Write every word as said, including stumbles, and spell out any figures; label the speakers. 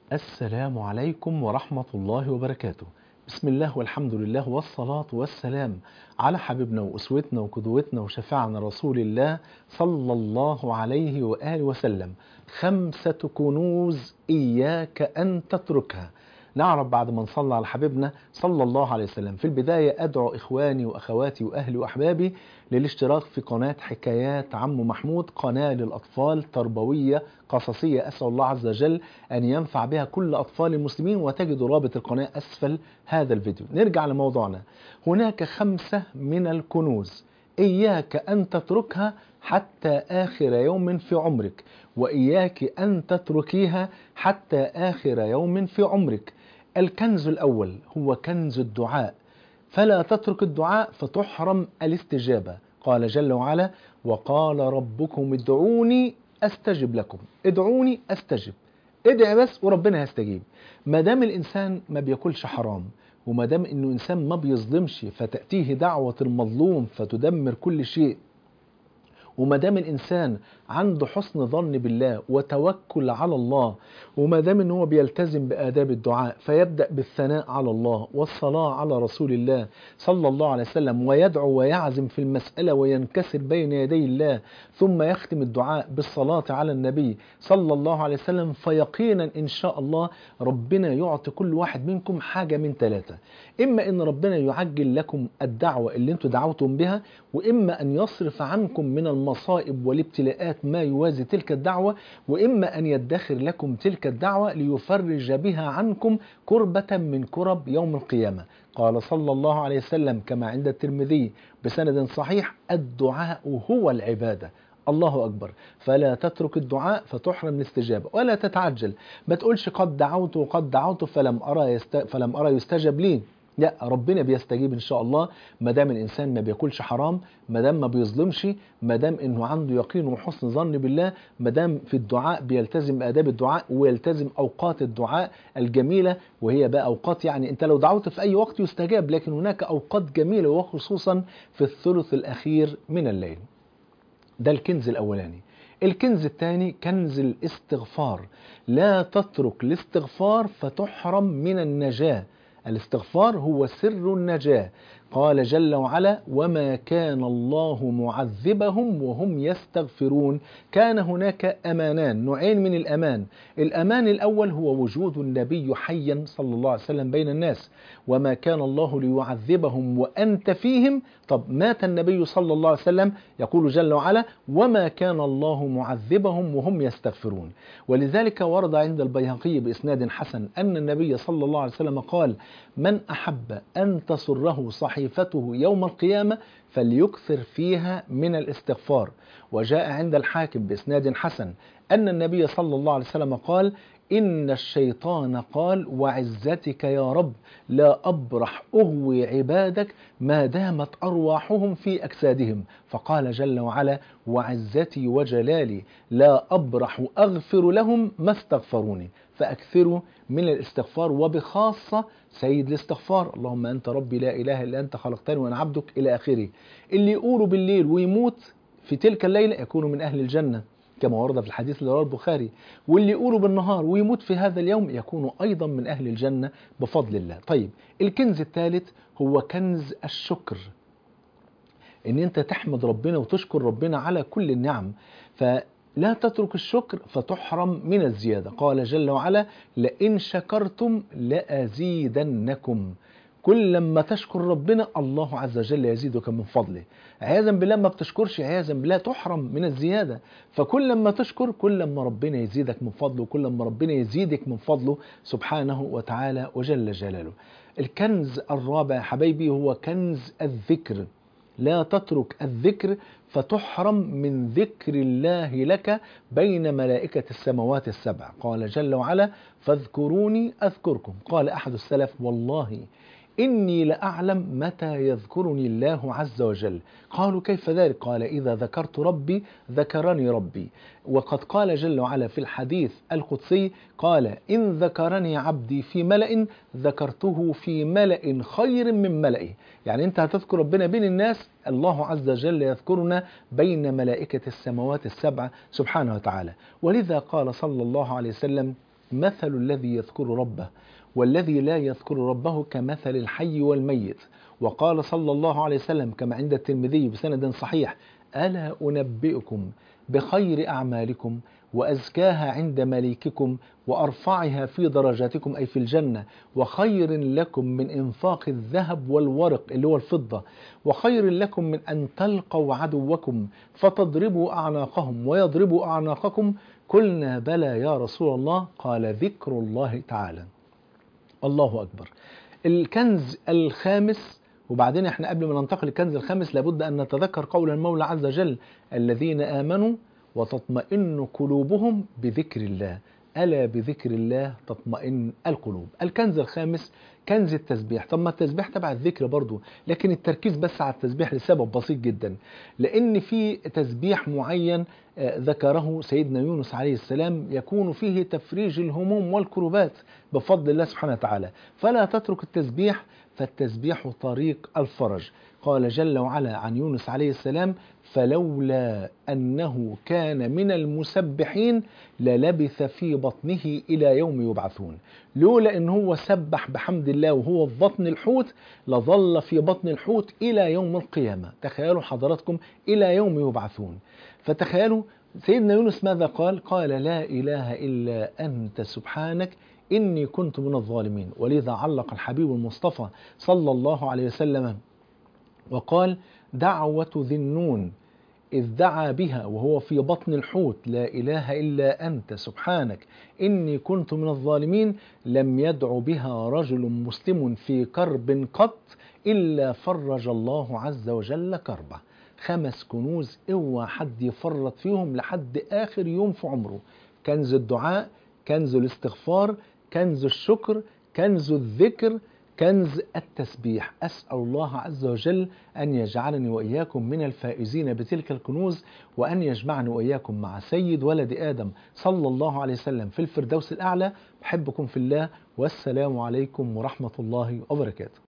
Speaker 1: السلام عليكم ورحمة الله وبركاته. بسم الله والحمد لله والصلاة والسلام على حبيبنا وأسوتنا وقدوتنا وشفيعنا رسول الله صلى الله عليه وآله وسلم. خمسة كنوز إياك أن تتركها. نعرف بعد ما نصلى على حبيبنا صلى الله عليه وسلم. في البداية أدعو إخواني وأخواتي وأهلي وأحبابي للاشتراك في قناة حكايات عم محمود، قناة للأطفال تربوية قصصية، أسأل الله عز وجل أن ينفع بها كل أطفال المسلمين، وتجد رابط القناة أسفل هذا الفيديو. نرجع لموضوعنا. هناك خمسة من الكنوز إياك أن تتركها حتى آخر يوم في عمرك، وإياك أن تتركيها حتى آخر يوم في عمرك. الكنز الأول هو كنز الدعاء، فلا تترك الدعاء فتحرم الاستجابة. قال جل وعلا: وقال ربكم ادعوني أستجب لكم. ادعوني أستجب، ادعي بس وربنا هيستجيب. ما دام الإنسان ما بياكلش حرام، وما دام إنه إنسان ما بيظلمش فتأتيه دعوة المظلوم فتدمر كل شيء، وما دام الانسان عنده حسن ظن بالله وتوكل على الله، وما دام ان هو بيلتزم بآداب الدعاء فيبدأ بالثناء على الله والصلاة على رسول الله صلى الله عليه وسلم، ويدعو ويعزم في المسألة وينكسر بين يدي الله، ثم يختم الدعاء بالصلاة على النبي صلى الله عليه وسلم، فيقينا ان شاء الله ربنا يعطي كل واحد منكم حاجة من ثلاثة: اما ان ربنا يعجل لكم الدعوة اللي انتم دعوتم بها، واما ان يصرف عنكم من المصائب والابتلاءات ما يوازي تلك الدعوة، وإما أن يدخر لكم تلك الدعوة ليفرج بها عنكم كربة من كرب يوم القيامة. قال صلى الله عليه وسلم كما عند الترمذي بسند صحيح: الدعاء هو العبادة. الله أكبر. فلا تترك الدعاء فتحرم الاستجابة، ولا تتعجل. ما تقولش قد دعوت وقد دعوت فلم أرى يست... فلم أرى يستجب لي. لا، ربنا بيستجيب ان شاء الله ما دام الانسان ما بياكلش حرام، ما دام ما بيظلمش، ما دام انه عنده يقين وحسن ظن بالله، ما دام في الدعاء بيلتزم آداب الدعاء ويلتزم اوقات الدعاء الجميلة. وهي بقى اوقات، يعني انت لو دعوت في اي وقت يستجاب، لكن هناك اوقات جميلة وخصوصا في الثلث الاخير من الليل. ده الكنز الاولاني. الكنز الثاني كنز الاستغفار. لا تترك الاستغفار فتحرم من النجاة. الاستغفار هو سر النجاة. قال جل وعلا: وما كان الله معذبهم وهم يستغفرون. كان هناك أمانان، نوعين من الأمان. الأمان الأول هو وجود النبي حيا صلى الله عليه وسلم بين الناس. وما كان الله ليعذبهم وأنت فيهم. طب مات النبي صلى الله عليه وسلم، يقول جل وعلا: وما كان الله معذبهم وهم يستغفرون. ولذلك ورد عند البيهقي بإسناد حسن أن النبي صلى الله عليه وسلم قال: من أحب أن تسره صحيفته يوم القيامة فليكثر فيها من الاستغفار. وجاء عند الحاكم بإسناد حسن أن النبي صلى الله عليه وسلم قال: إن الشيطان قال: وعزتك يا رب لا أبرح أغوي عبادك ما دامت أرواحهم في أجسادهم. فقال جل وعلا: وعزتي وجلالي لا أبرح أغفر لهم ما استغفروني. فأكثروا من الاستغفار، وبخاصة سيد الاستغفار: اللهم أنت ربي لا إله إلا أنت خلقتني وأنا عبدك، إلى آخره. اللي يقوله بالليل ويموت في تلك الليلة يكون من أهل الجنة كما ورد في الحديث اللي رواه البخاري، واللي يقوله بالنهار ويموت في هذا اليوم يكون أيضا من أهل الجنة بفضل الله. طيب، الكنز الثالث هو كنز الشكر. ان انت تحمد ربنا وتشكر ربنا على كل النعم. فلا تترك الشكر فتحرم من الزيادة. قال جل وعلا: لئن شكرتم لأزيدنكم. كل لما تشكر ربنا الله عز وجل يزيدك من فضله. عياذا بالله ما بتشكرش، عياذا بالله تحرم من الزيادة. فكل لما تشكر كل لما ربنا يزيدك من فضله، وكل لما ربنا يزيدك من فضله سبحانه وتعالى وجل جلاله. الكنز الرابع حبايبي هو كنز الذكر. لا تترك الذكر فتحرم من ذكر الله لك بين ملائكة السماوات السبع. قال جل وعلا: فاذكروني أذكركم. قال أحد السلف: والله إني لأعلم متى يذكرني الله عز وجل. قالوا: كيف ذلك؟ قال: إذا ذكرت ربي ذكرني ربي. وقد قال جل وعلا في الحديث القدسي: قال: إن ذكرني عبدي في ملأ ذكرته في ملأ خير من ملئه. يعني أنت هتذكر ربنا بين الناس، الله عز وجل يذكرنا بين ملائكة السماوات السبع سبحانه وتعالى. ولذا قال صلى الله عليه وسلم: مثل الذي يذكر ربه والذي لا يذكر ربه كمثل الحي والميت. وقال صلى الله عليه وسلم كما عند الترمذي بسند صحيح: ألا أنبئكم بخير أعمالكم وأزكاها عند مليككم وأرفعها في درجاتكم، أي في الجنة، وخير لكم من إنفاق الذهب والورق اللي هو الفضة، وخير لكم من أن تلقوا عدوكم فتضربوا أعناقهم ويضربوا أعناقكم. قلنا: بلى يا رسول الله. قال: ذكر الله تعالى. الله أكبر. الكنز الخامس، وبعدين احنا قبل ما ننتقل للكنز الخامس لابد أن نتذكر قول المولى عز وجل: الذين آمنوا وتطمئن قلوبهم بذكر الله، ألا بذكر الله تطمئن القلوب. الكنز الخامس كنز التسبيح. طب ما التسبيح تبع الذكر برضو، لكن التركيز بس على التسبيح لسبب بسيط جدا، لأن في تسبيح معين ذكره سيدنا يونس عليه السلام يكون فيه تفريج الهموم والكروبات بفضل الله سبحانه وتعالى، فلا تترك التسبيح، فالتسبيح طريق الفرج. قال جل وعلا عن يونس عليه السلام: فلولا أنه كان من المسبحين للبث في بطنه إلى يوم يبعثون. لولا أنه هو سبح بحمد الله وهو في بطن الحوت لظل في بطن الحوت إلى يوم القيامة. تخيلوا حضراتكم، إلى يوم يبعثون. فتخيلوا سيدنا يونس ماذا قال؟ قال: لا إله إلا أنت سبحانك إني كنت من الظالمين. ولذا علق الحبيب المصطفى صلى الله عليه وسلم وقال: دعوة ذي النون إذ دعا بها وهو في بطن الحوت: لا إله إلا أنت سبحانك إني كنت من الظالمين، لم يدع بها رجل مسلم في كرب قط إلا فرج الله عز وجل كربه. خمس كنوز اوعى حد يفرط فيهم لحد آخر يوم في عمره: كنز الدعاء، كنز الاستغفار، كنز الشكر، كنز الذكر، كنز التسبيح. أسأل الله عز وجل أن يجعلني وإياكم من الفائزين بتلك الكنوز، وأن يجمعني وإياكم مع سيد ولد آدم صلى الله عليه وسلم في الفردوس الأعلى. بحبكم في الله، والسلام عليكم ورحمة الله وبركاته.